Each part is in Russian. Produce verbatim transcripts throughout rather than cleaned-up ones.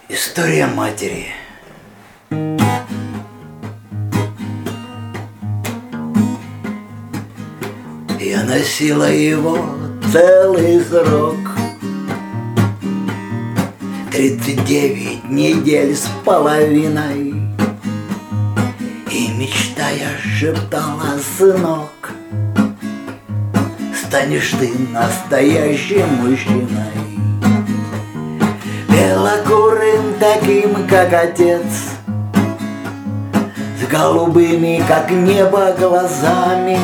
История матери. Я носила его целый срок, тридцать девять недель с половиной. И мечтая шептала: сынок, станешь ты настоящим мужчиной, белокурым таким, как отец, с голубыми, как небо, глазами.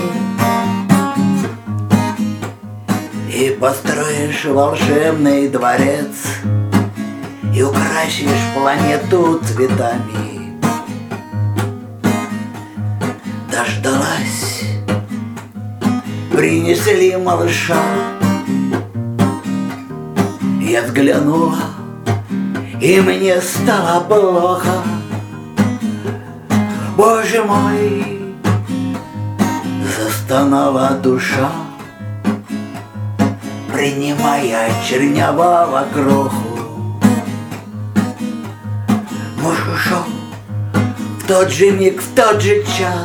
И построишь волшебный дворец, и украсишь планету цветами. Дождалась, принесли малыша. Я взглянула, и мне стало плохо. Боже мой, застонала душа, принимая чернявого кроху. Муж ушел в тот же миг, в тот же час,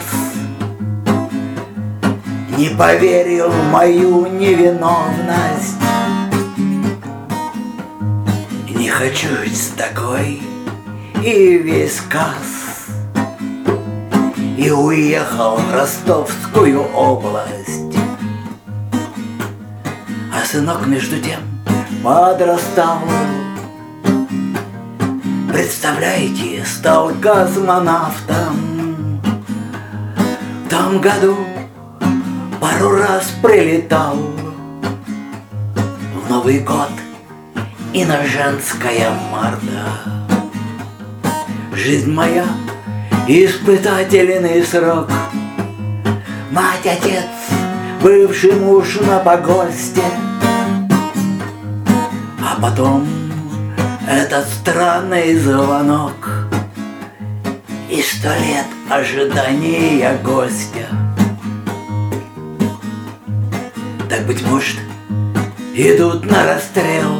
не поверил в мою невиновность. Не хочу жить с такой, и весь сказ. И уехал в Ростовскую область. А сынок между тем подрастал. Представляете, стал космонавтом. В том году пару раз прилетал в Новый год и на женская марта. Жизнь моя — испытательный срок. Мать, отец, бывший муж на погосте, а потом этот странный звонок и сто лет ожидания гостя. Так, быть может, идут на расстрел.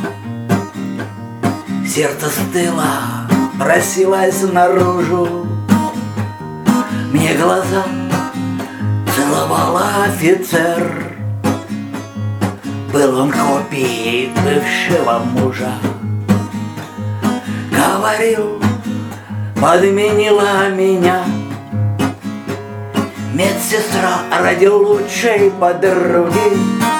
Сердце стыло, просилось наружу. Мне глаза целовал офицер. Был он копией бывшего мужа. Говорил, подменила меня медсестра ради лучшей подруги.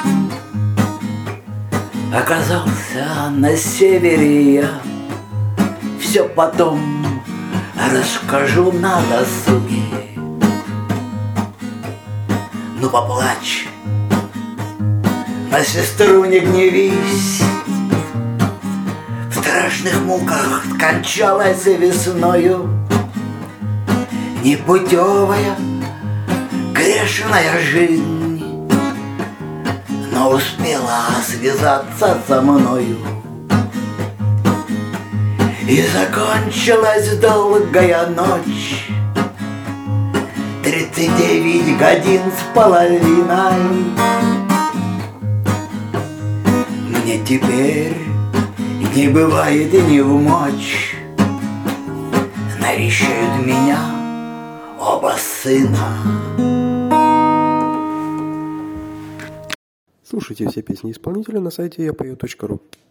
Оказался на севере я. Все потом расскажу на досуге. Ну поплачь, на сестру не гневись. В страшных муках скончалась весною непутевая грешная жизнь, но успела связаться со мною. И закончилась долгая ночь, тридцать девять годин с половиной. Мне теперь не бывает и не вмочь, навещают меня оба сына. Слушайте все песни исполнителя на сайте я пою точка ру.